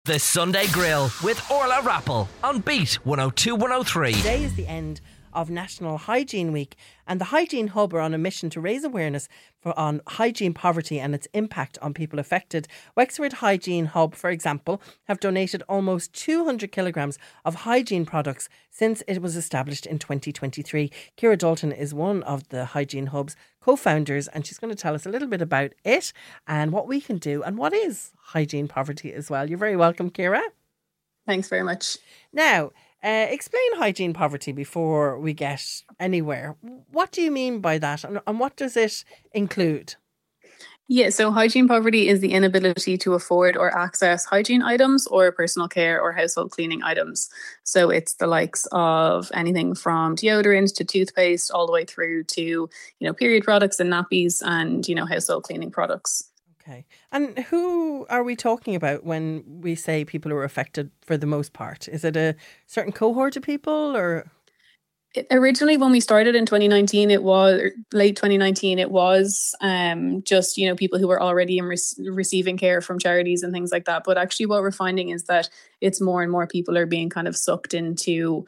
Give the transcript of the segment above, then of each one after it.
The Sunday Grill with Orla Rappel on Beat 102 103. Today is the end of National Hygiene Week, and the Hygiene Hub are on a mission to raise awareness on hygiene poverty and its impact on people affected. Wexford Hygiene Hub, for example, have donated almost 200 kilograms of hygiene products since it was established in 2023. Ciara Dalton is one of the Hygiene Hub's co-founders, and she's going to tell us a little bit about it and what we can do and what is hygiene poverty as well. You're very welcome, Ciara. Thanks very much. Now, explain hygiene poverty before we get anywhere. What do you mean by that, and what does it include? Yeah, so hygiene poverty is the inability to afford or access hygiene items or personal care or household cleaning items. So it's the likes of anything from deodorant to toothpaste all the way through to, period products and nappies and, household cleaning products. Okay. And who are we talking about when we say people who are affected for the most part? Is it a certain cohort of people or? Originally, when we started in 2019, it was late 2019. It was just people who were already receiving care from charities and things like that. But actually, what we're finding is that it's more and more people are being kind of sucked into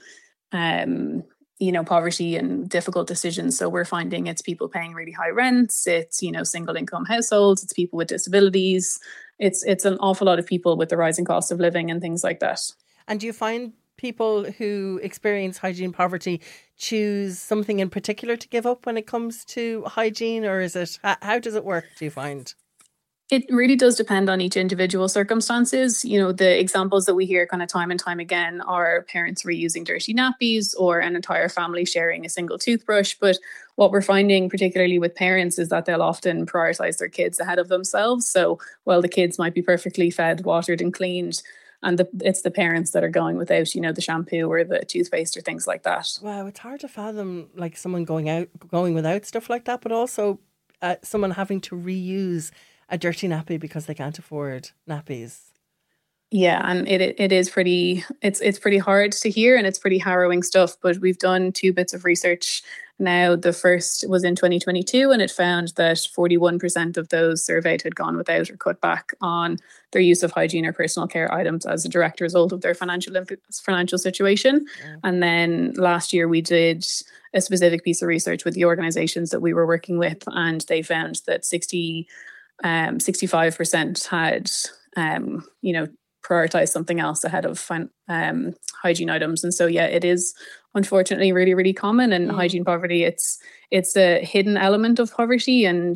poverty and difficult decisions. So we're finding it's people paying really high rents. It's single income households. It's people with disabilities. It's an awful lot of people with the rising cost of living and things like that. And do you find people who experience hygiene poverty choose something in particular to give up when it comes to hygiene, or is it, how does it work, do you find? It really does depend on each individual circumstances. The examples that we hear kind of time and time again are parents reusing dirty nappies or an entire family sharing a single toothbrush. But what we're finding, particularly with parents, is that they'll often prioritise their kids ahead of themselves. So while the kids might be perfectly fed, watered and cleaned, and it's the parents that are going without, the shampoo or the toothpaste or things like that. Wow, it's hard to fathom like someone going without stuff like that, but also someone having to reuse a dirty nappy because they can't afford nappies. Yeah, and it is pretty, it's pretty hard to hear, and it's pretty harrowing stuff. But we've done 2 bits of research now. The first was in 2022, and it found that 41% of those surveyed had gone without or cut back on their use of hygiene or personal care items as a direct result of their financial situation. Yeah. And then last year we did a specific piece of research with the organisations that we were working with, and they found that 65% had, prioritize something else ahead of hygiene items. And so, yeah, it is unfortunately really, really common. And hygiene poverty, it's a hidden element of poverty. And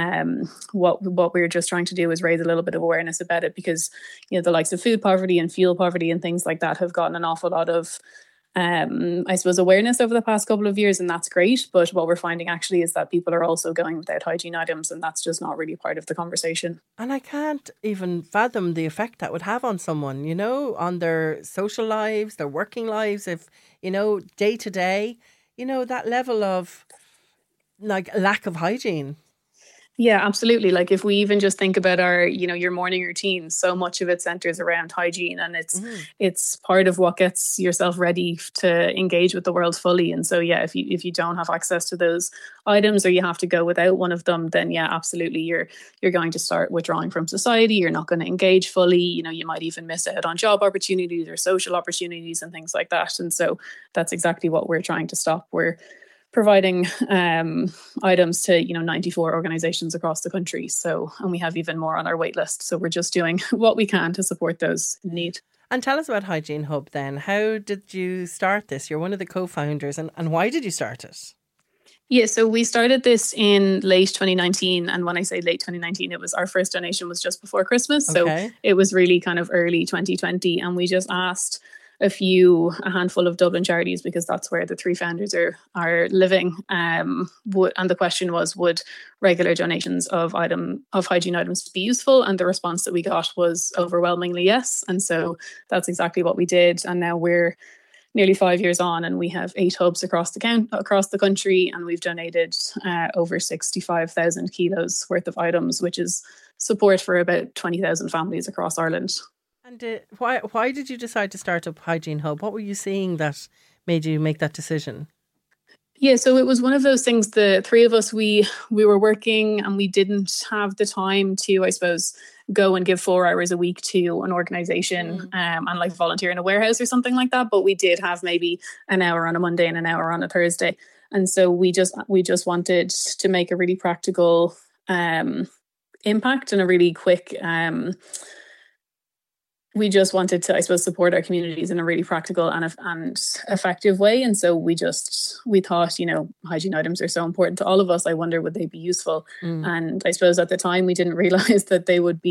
what we're just trying to do is raise a little bit of awareness about it, because, the likes of food poverty and fuel poverty and things like that have gotten an awful lot of awareness over the past couple of years, and that's great. But what we're finding actually is that people are also going without hygiene items, and that's just not really part of the conversation. And I can't even fathom the effect that would have on someone, on their social lives, their working lives, if, day to day, that level of like lack of hygiene. Yeah, absolutely. Like if we even just think about our, your morning routine, so much of it centers around hygiene, and it's part of what gets yourself ready to engage with the world fully. And so, yeah, if you don't have access to those items, or you have to go without one of them, then yeah, absolutely, you're going to start withdrawing from society. You're not going to engage fully. You might even miss out on job opportunities or social opportunities and things like that. And so that's exactly what we're trying to stop. We're providing items to 94 organisations across the country. And we have even more on our wait list. So we're just doing what we can to support those in need. And tell us about Hygiene Hub then. How did you start this? You're one of the co-founders, and why did you start it? Yeah, so we started this in late 2019. And when I say late 2019, it was our first donation was just before Christmas. Okay. So it was really kind of early 2020. And we just asked a handful of Dublin charities, because that's where the 3 founders are living. And the question was, would regular donations of hygiene items be useful? And the response that we got was overwhelmingly yes. And so that's exactly what we did. And now we're nearly 5 years on, and we have 8 hubs across the country, and we've donated over 65,000 kilos worth of items, which is support for about 20,000 families across Ireland. And why did you decide to start up Hygiene Hub? What were you seeing that made you make that decision? Yeah, so it was one of those things, the three of us, we were working and we didn't have the time to, I suppose, go and give 4 hours a week to an organization and like volunteer in a warehouse or something like that. But we did have maybe an hour on a Monday and an hour on a Thursday. And so we just wanted to make a really practical impact and a really quick we just wanted to, I suppose, support our communities in a really practical and effective way. And so we thought, hygiene items are so important to all of us. I wonder, would they be useful? And I suppose at the time we didn't realize that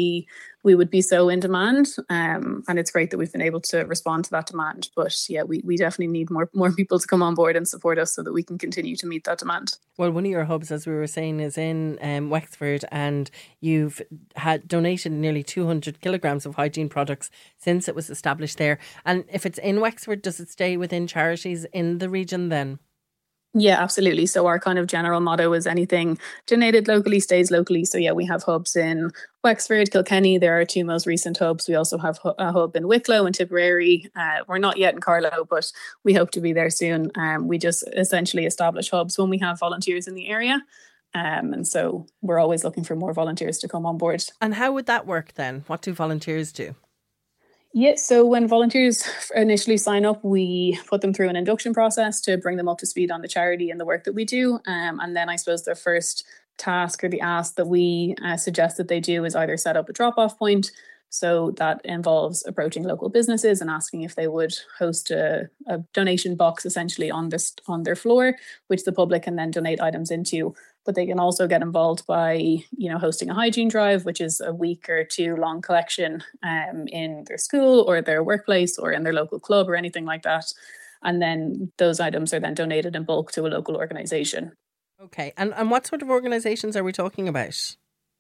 we would be so in demand. And it's great that we've been able to respond to that demand. But yeah, we definitely need more people to come on board and support us so that we can continue to meet that demand. Well, one of your hubs, as we were saying, is in Wexford, and you've had donated nearly 200 kilograms of hygiene products since it was established there. And if it's in Wexford, does it stay within charities in the region then? Yeah, absolutely. So our kind of general motto is anything donated locally stays locally. So yeah, we have hubs in Wexford, Kilkenny. There are our 2 most recent hubs. We also have a hub in Wicklow and Tipperary. We're not yet in Carlow, but we hope to be there soon. We just essentially establish hubs when we have volunteers in the area. And so we're always looking for more volunteers to come on board. And how would that work then? What do volunteers do? Yeah, so when volunteers initially sign up, we put them through an induction process to bring them up to speed on the charity and the work that we do. And then I suppose their first task or the ask that we suggest that they do is either set up a drop-off point. So that involves approaching local businesses and asking if they would host a donation box essentially on their floor, which the public can then donate items into. But they can also get involved by, hosting a hygiene drive, which is a week or 2 long collection in their school or their workplace or in their local club or anything like that. And then those items are then donated in bulk to a local organisation. Okay. And what sort of organisations are we talking about?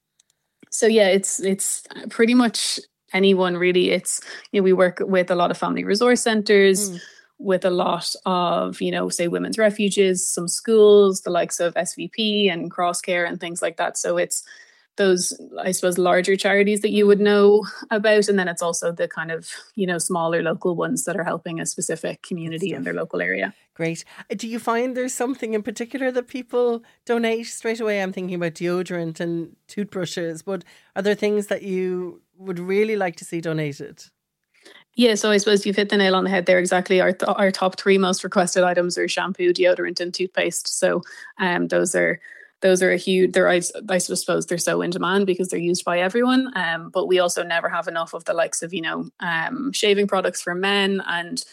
So yeah, it's pretty much anyone really. It's, we work with a lot of family resource centres, with a lot of, say women's refuges, some schools, the likes of SVP and Crosscare and things like that. So it's those, I suppose, larger charities that you would know about. And then it's also the kind of, smaller local ones that are helping a specific community in their local area. Great. Do you find there's something in particular that people donate straight away? I'm thinking about deodorant and toothbrushes, but are there things that you would really like to see donated? Yeah, so I suppose you've hit the nail on the head there. Exactly. Our top 3 most requested items are shampoo, deodorant and toothpaste. So those are a huge, I suppose they're so in demand because they're used by everyone. But we also never have enough of the likes of, shaving products for men and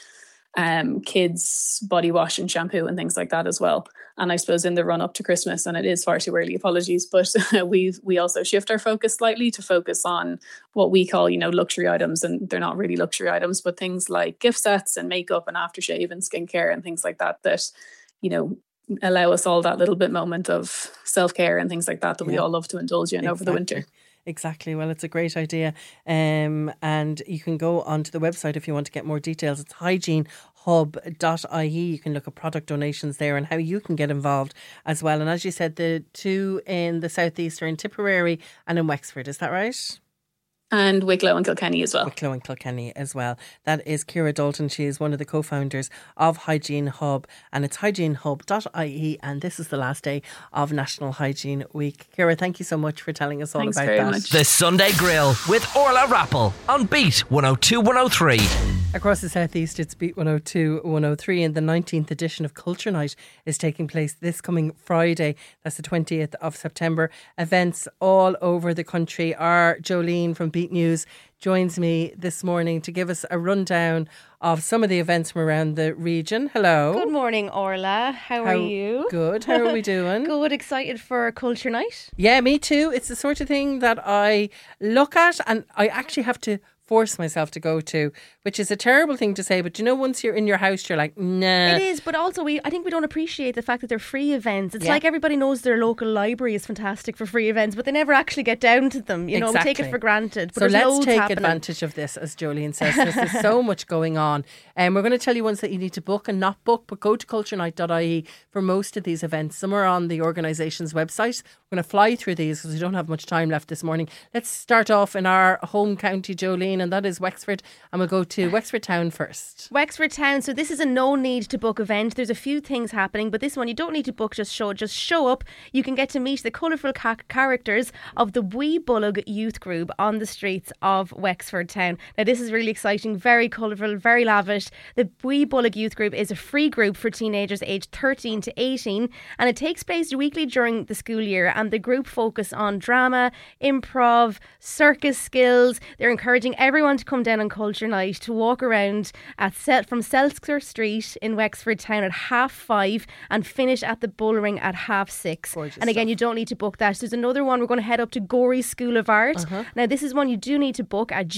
kids body wash and shampoo and things like that as well. And I suppose in the run up to Christmas, and it is far too early, apologies, but we also shift our focus slightly to focus on what we call, luxury items. And they're not really luxury items, but things like gift sets and makeup and aftershave and skincare and things like that, allow us all that little bit moment of self-care and things like that we all love to indulge in over the winter. Exactly. Well, it's a great idea. And you can go onto the website if you want to get more details. It's hygienehub.ie. You can look at product donations there and how you can get involved as well. And as you said, the 2 in the southeast are in Tipperary and in Wexford. Is that right? And Wicklow and Kilkenny as well. Wicklow and Kilkenny as well. That is Ciara Dalton. She is one of the co-founders of Hygiene Hub, and it's hygienehub.ie, and this is the last day of National Hygiene Week. Ciara, thank you so much for telling us all Thanks about very that. much. The Sunday Grill with Orla Rappel on Beat 102 103. Across the southeast, it's Beat 102 103, and the 19th edition of Culture Night is taking place this coming Friday. That's the 20th of September. Events all over the country. Our Jolene from Beat News joins me this morning to give us a rundown of some of the events from around the region. Hello. Good morning, Orla. How are you? Good. How are we doing? Good. Excited for Culture Night? Yeah, me too. It's the sort of thing that I look at and I actually have to force myself to go to, which is a terrible thing to say, but once you're in your house, you're like, nah. It is, but also I think we don't appreciate the fact that they're free events. It's like everybody knows their local library is fantastic for free events, but they never actually get down to them. We take it for granted. But so let's take advantage of this, as Jolene says. There's so much going on. And we're going to tell you ones that you need to book and not book, but go to culturenight.ie for most of these events. Some are on the organisation's website. We're going to fly through these because we don't have much time left this morning. Let's start off in our home county, Jolene, Jolene, and that is Wexford. And we'll go to Wexford Town first. Wexford Town. So this is a no need to book event. There's a few things happening, but this one you don't need to book. Just show up. You can get to meet the colourful characters of the Wee Bullock youth group on the streets of Wexford Town. Now this is really exciting, very colourful, very lavish. The Wee Bullock youth group is a free group for teenagers aged 13 to 18, and it takes place weekly during the school year, and the group focus on drama, improv, circus skills. They're encouraging everyone to come down on Culture Night, to walk around from Seltzer Street in Wexford Town at 5:30 and finish at the Bullring at 6:30. Gorgeous and again, stuff. you don't need to book that. There's another one. We're going to head up to Gorey School of Art. Now this is one you do need to book at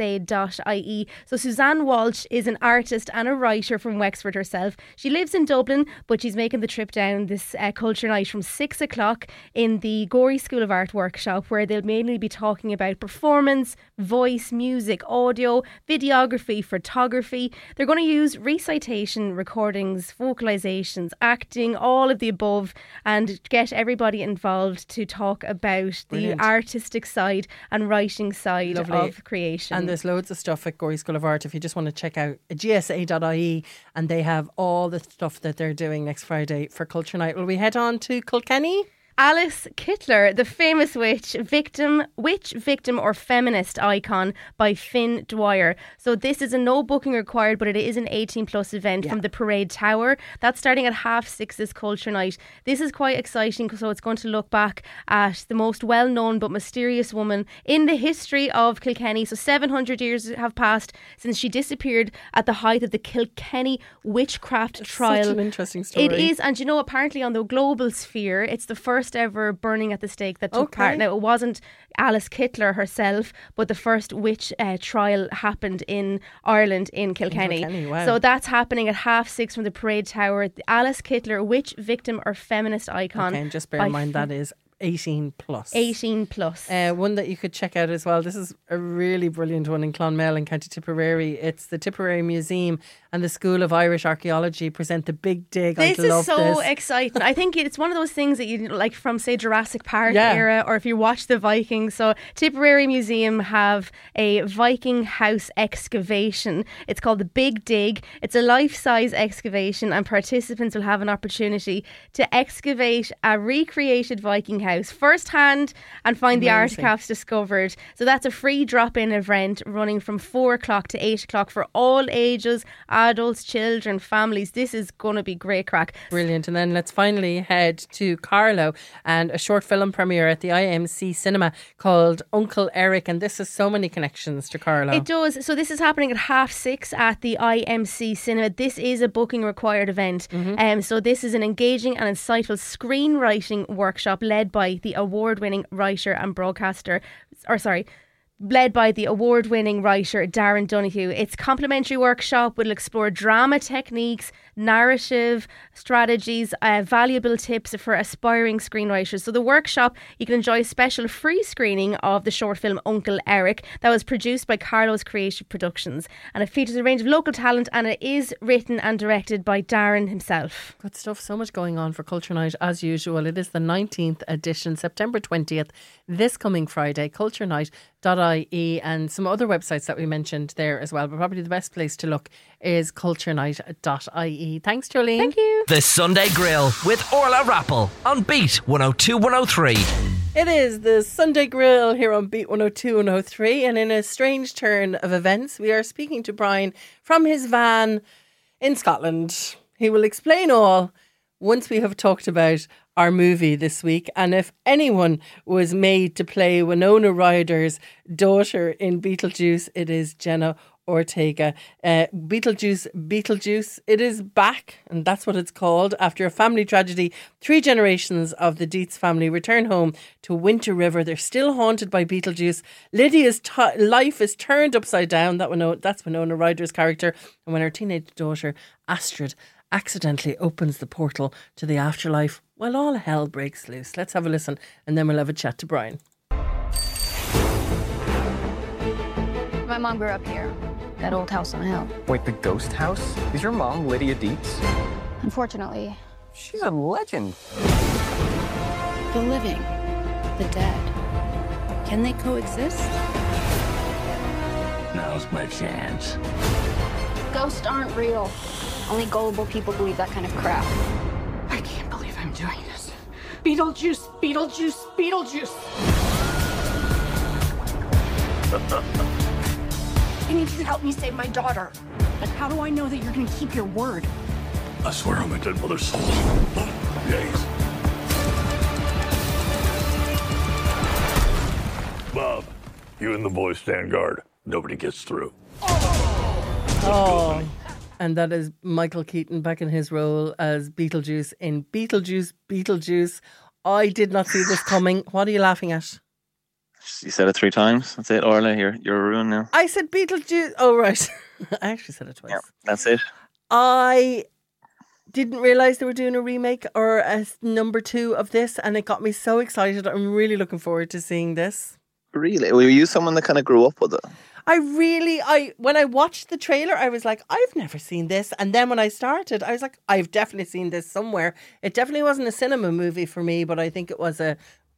gsa.ie. So Suzanne Walsh is an artist and a writer from Wexford herself. She lives in Dublin, but she's making the trip down this Culture Night from 6 o'clock in the Gorey School of Art workshop, where they'll mainly be talking about performance, voice, music, audio, videography, photography. They're going to use recitation, recordings, vocalizations, acting, all of the above, and get everybody involved to talk about Brilliant. the artistic side and writing side Lovely. of creation. And there's loads of stuff at Gorey School of Art if you just want to check out gsa.ie, and they have all the stuff that they're doing next Friday for Culture Night. Will we head on to Kilkenny? Alice Kittler, the famous witch victim or feminist icon by Finn Dwyer. So this is a no booking required, but it is an 18 plus event from the Parade Tower. That's starting at 6:30 this Culture Night. This is quite exciting, so it's going to look back at the most well-known but mysterious woman in the history of Kilkenny. So 700 years have passed since she disappeared at the height of the Kilkenny witchcraft trial. Such an interesting story. It is, and apparently on the global sphere, it's the first ever burning at the stake that took part. Now, it wasn't Alice Kittler herself, but the first witch trial happened in Ireland, in Kilkenny. Wow. So that's happening at 6:30 from the Parade Tower. The Alice Kittler, witch victim or feminist icon. Okay, and just bear in mind that is 18 plus. 18 plus. One that you could check out as well. This is a really brilliant one in Clonmel in County Tipperary. It's the Tipperary Museum and the School of Irish Archaeology present the Big Dig. This is so exciting. I think it's one of those things that you like from, say, Jurassic Park era, or if you watch the Vikings. So Tipperary Museum have a Viking house excavation. It's called the Big Dig. It's a life-size excavation, and participants will have an opportunity to excavate a recreated Viking house firsthand and find the artifacts discovered. So that's a free drop-in event running from 4 o'clock to 8 o'clock for all ages, adults, children, families. This is going to be great crack. Brilliant. And then let's finally head to Carlow and a short film premiere at the IMC Cinema called Uncle Eric. And this has so many connections to Carlow. It does. So this is happening at 6:30 at the IMC Cinema. This is a booking required event. So this is an engaging and insightful screenwriting workshop led by the award-winning writer and broadcaster, led by the award-winning writer Darren Donoghue. It's a complimentary workshop. Will explore drama techniques, narrative strategies, valuable tips for aspiring screenwriters. So the workshop, you can enjoy a special free screening of the short film Uncle Eric that was produced by Carlow's Creative Productions, and it features a range of local talent, and it is written and directed by Darren himself. Good stuff. So much going on for Culture Night as usual. It is the 19th edition, September 20th, this coming Friday, culturenight.ie, and some other websites that we mentioned there as well, but probably the best place to look is culturenight.ie. Thanks, Jolene. Thank you. The Sunday Grill with Orla Rappel on Beat 102 103. It is the Sunday Grill here on Beat 102 103, and in a strange turn of events, we are speaking to Brian from his van in Scotland. He will explain all once we have talked about our movie this week, and if anyone was made to play Winona Ryder's daughter in Beetlejuice, it is Jenna Ortega. Beetlejuice, it is back, and that's what it's called. After a family tragedy, 3 generations of the Dietz family return home to Winter River. They're still haunted by Beetlejuice. Lydia's life is turned upside down. That's Winona Ryder's character. And when her teenage daughter, Astrid, accidentally opens the portal to the afterlife, well, all hell breaks loose. Let's have a listen, and then we'll have a chat to Brian. My mom grew up here, that old house on the hill. Wait, the ghost house? Is your mom Lydia Dietz? Unfortunately. She's a legend. The living, the dead, can they coexist? Now's my chance. Ghosts aren't real. Only gullible people believe that kind of crap. I can't believe I'm doing this. Beetlejuice, Beetlejuice, Beetlejuice. I need you to help me save my daughter. But how do I know that you're going to keep your word? I swear on my dead mother's soul. Yes. Bob, you and the boys stand guard. Nobody gets through. Oh, and that is Michael Keaton back in his role as Beetlejuice in Beetlejuice, Beetlejuice. I did not see this coming. What are you laughing at? You said it 3 times. That's it, Orla. You're ruined now. I said Beetlejuice. Oh, right. I actually said it twice. Yeah, that's it. I didn't realise they were doing a remake or a number 2 of this, and it got me so excited. I'm really looking forward to seeing this. Really? Were you someone that kind of grew up with it? When I watched the trailer, I was like, I've never seen this. And then when I started, I was like, I've definitely seen this somewhere. It definitely wasn't a cinema movie for me, but I think it was a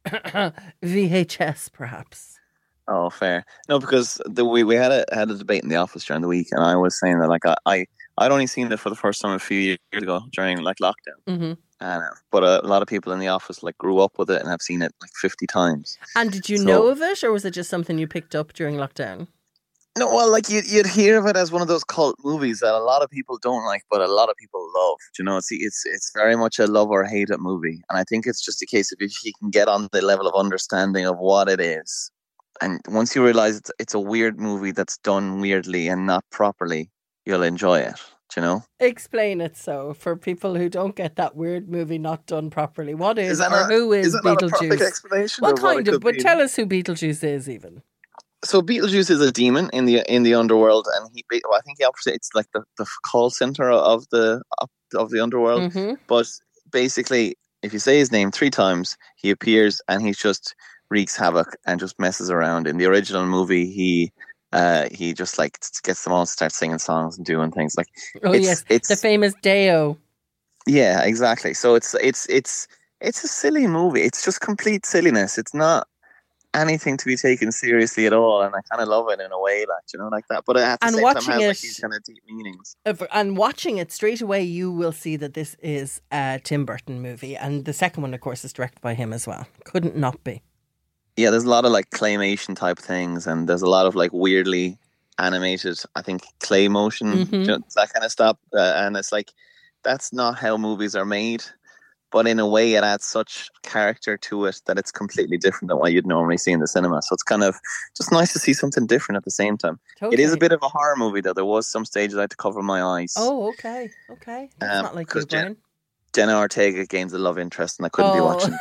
VHS, perhaps. Oh, fair. No, because we had a debate in the office during the week, and I was saying that like I'd only seen it for the first time a few years ago during like lockdown. Mm-hmm. But a lot of people in the office like grew up with it and have seen it like 50 times. And did you know of it, or was it just something you picked up during lockdown? No, well, like you'd hear of it as one of those cult movies that a lot of people don't like, but a lot of people love. You know, it's very much a love or hate it movie, and I think it's just a case of if you can get on the level of understanding of what it is, and once you realize it's a weird movie that's done weirdly and not properly, you'll enjoy it. You know, explain it so for people who don't get that weird movie not done properly. What is or not, who is Beetlejuice? Not a perfect explanation. Well, kind of, but tell us who Beetlejuice is even. So Beetlejuice is a demon in the underworld, and I think he operates like the call center of the underworld. Mm-hmm. But basically, if you say his name 3 times, he appears and he just wreaks havoc and just messes around. In the original movie, he just like gets them all to start singing songs and doing things like. Oh yes, it's the famous Deo. Yeah, exactly. So it's a silly movie. It's just complete silliness. It's not anything to be taken seriously at all, and I kind of love it in a way, like, you know, like that. But at the same time, it has like these kind of deep meanings. And watching it straight away, you will see that this is a Tim Burton movie, and the second one, of course, is directed by him as well. Couldn't not be. Yeah, there's a lot of like claymation type things, and there's a lot of like weirdly animated, I think, clay motion, you know, that kind of stuff. And it's like that's not how movies are made. But in a way, it adds such character to it that it's completely different than what you'd normally see in the cinema. So it's kind of just nice to see something different at the same time. Totally. It is a bit of a horror movie, though. There was some stages I had to cover my eyes. Oh, okay. It's not like you, Brian. Jenna Ortega gains a love interest, and I couldn't be watching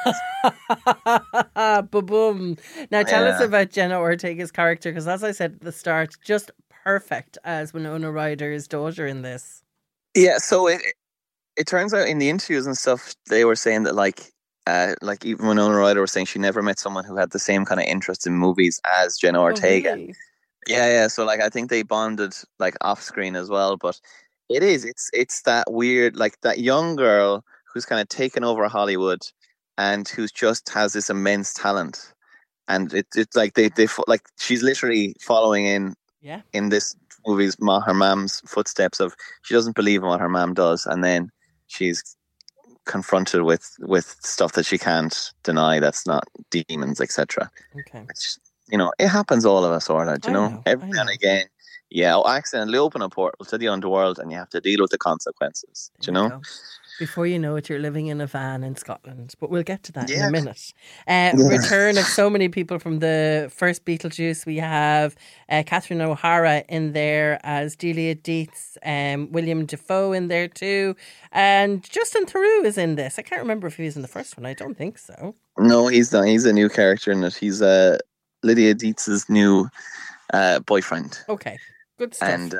this. Ba-boom. Now, tell us about Jenna Ortega's character, because as I said at the start, just perfect as Winona Ryder's daughter in this. Yeah, so it turns out in the interviews and stuff, they were saying that like even Winona Ryder was saying she never met someone who had the same kind of interest in movies as Jenna Ortega. Oh, really? Yeah. So like I think they bonded like off screen as well. But it's that weird, like that young girl who's kind of taken over Hollywood and who's just has this immense talent. And it's like they like she's literally following in this movie's her mom's footsteps of she doesn't believe in what her mom does, and then she's confronted with stuff that she can't deny that's not demons, etc. Okay. You know, it happens all of us, Orla, you know? Every now and again, I'll accidentally open a portal to the underworld and you have to deal with the consequences, do you know? Go. Before you know it, you're living in a van in Scotland. But we'll get to that in a minute. Return of so many people from the first Beetlejuice. We have Catherine O'Hara in there as Delia Dietz, William Dafoe in there too. And Justin Theroux is in this. I can't remember if he was in the first one. I don't think so. No, he's not. He's a new character in it. He's Lydia Dietz's new boyfriend. Okay, good stuff. And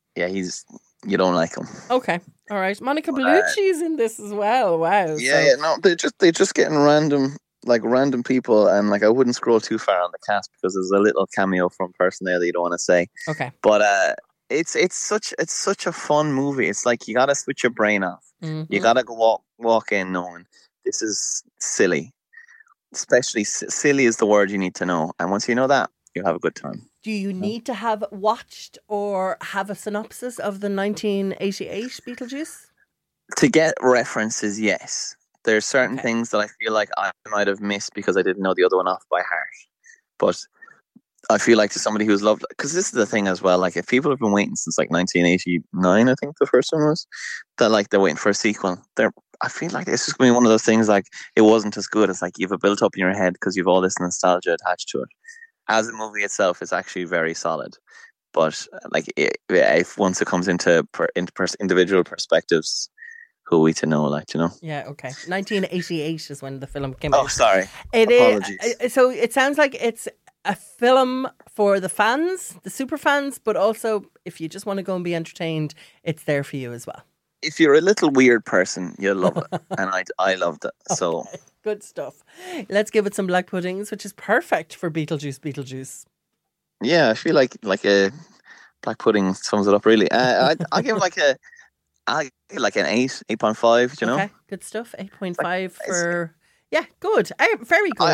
you don't like him. Okay, all right. Monica Bellucci's in this as well. Wow. No, they're just getting random people, and like I wouldn't scroll too far on the cast because there's a little cameo from a person there that you don't want to say. Okay. But it's such a fun movie. It's like you gotta switch your brain off. Mm-hmm. You gotta go walk in knowing this is silly. Especially silly is the word you need to know, and once you know that, you'll have a good time. Do you need to have watched or have a synopsis of the 1988 Beetlejuice? To get references, yes. There's certain things that I feel like I might have missed because I didn't know the other one off by heart. But I feel like to somebody who's loved, because this is the thing as well, like if people have been waiting since like 1989, I think the first one was, that like they're waiting for a sequel. I feel like it's just going to be one of those things like it wasn't as good as like you've a built up in your head because you've all this nostalgia attached to it. As a movie itself, it's actually very solid. But like if once it comes into individual perspectives, who are we to know, like, you know? Yeah, okay. 1988 is when the film came out. Oh, sorry. Apologies. So it sounds like it's a film for the fans, the super fans, but also if you just want to go and be entertained, it's there for you as well. If you're a little weird person, you'll love it. And I loved it. So okay, good stuff. Let's give it some black puddings, which is perfect for Beetlejuice. Yeah, I feel like a black pudding sums it up really. I'll give it I give like an 8.5, you know? Okay, good stuff. 8.5 for... Yeah, good. Very good.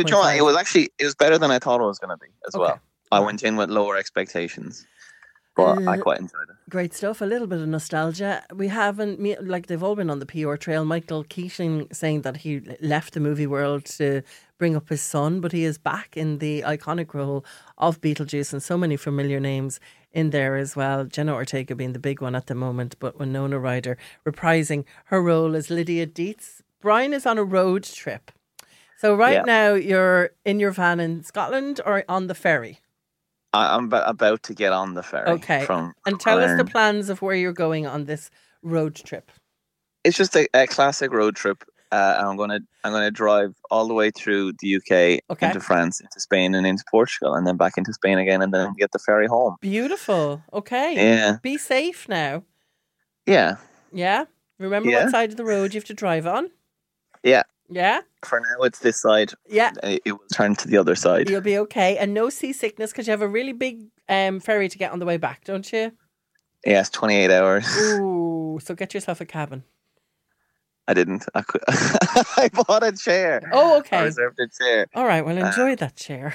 It was better than I thought it was going to be as well. I went in with lower expectations, but I quite enjoyed it. Great stuff. A little bit of nostalgia. We haven't, like they've all been on the PR trail. Michael Keating saying that he left the movie world to bring up his son, but he is back in the iconic role of Beetlejuice, and so many familiar names in there as well. Jenna Ortega being the big one at the moment, but Winona Ryder reprising her role as Lydia Deetz. Brian is on a road trip. So now you're in your van in Scotland or on the ferry? I'm about to get on the ferry. Okay. And tell us the plans of where you're going on this road trip. It's just a classic road trip. I'm gonna drive all the way through the UK, into France, into Spain, and into Portugal, and then back into Spain again, and then get the ferry home. Beautiful. Okay. Yeah. Be safe now. Yeah. Yeah. Remember what side of the road you have to drive on? Yeah. Yeah? For now, it's this side. Yeah. It will turn to the other side. You'll be okay. And no seasickness because you have a really big ferry to get on the way back, don't you? Yeah, it's 28 hours. Ooh, so get yourself a cabin. I didn't. I bought a chair. Oh, okay. I reserved a chair. All right, well, enjoy that chair.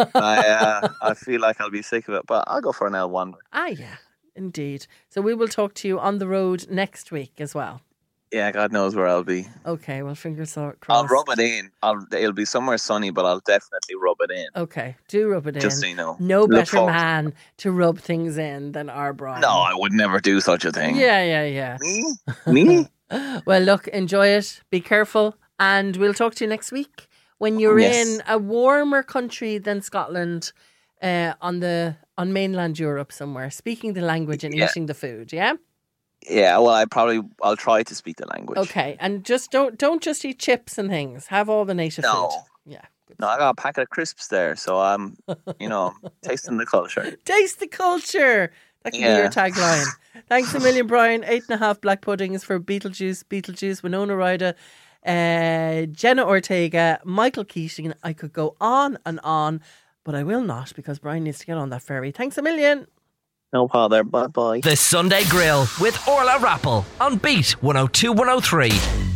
I feel like I'll be sick of it, but I'll go for an L1. Yeah, indeed. So we will talk to you on the road next week as well. Yeah, God knows where I'll be. Okay, well, fingers crossed. I'll rub it in. It'll be somewhere sunny, but I'll definitely rub it in. Okay, do rub it in. Just so you know. No better man to rub things in than our Brian. No, I would never do such a thing. Yeah. Me? Well, look, enjoy it. Be careful. And we'll talk to you next week when you're in a warmer country than Scotland, on mainland Europe somewhere, speaking the language and eating the food, yeah? Yeah, well, I'll try to speak the language. Okay, and just don't just eat chips and things. Have all the native food. Yeah. No, I got a packet of crisps there, so I'm, tasting the culture. Taste the culture. That can be your tagline. Thanks a million, Brian. 8.5 black puddings for Beetlejuice, Winona Ryder, Jenna Ortega, Michael Keating. I could go on and on, but I will not because Brian needs to get on that ferry. Thanks a million. No bother. Bye-bye. The Sunday Grill with Orla Rappel on Beat 102 103.